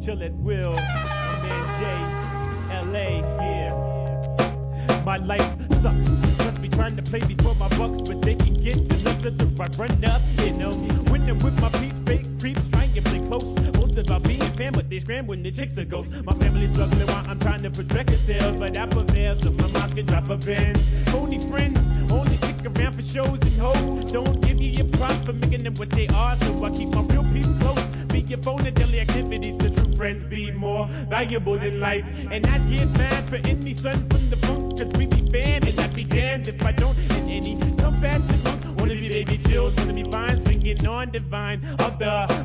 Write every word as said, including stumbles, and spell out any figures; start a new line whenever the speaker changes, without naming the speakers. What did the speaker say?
chill at will. My man Jay, L A, yeah. My life sucks. Must be trying to play me for my bucks, but they can get the left of the right run up, you know. When I'm with my peeps, fake creeps, trying to play close. Most about being fan, but they scram when the chicks are ghosts. My family's struggling while I'm trying to push record sales, but I prevail so my mom can drop a band. Phony friends only stick around for shows and hoes. Don't give you your props for making them what they are, so I keep my real peeps close. Be your phone and daily activities, the true friends be more valuable than life. And I'd get mad for any son from the funk, cause we be fam, and I'd be damned if I don't. And any some fashion monk wanna be baby chills, wanna be fine, swinging on divine. Other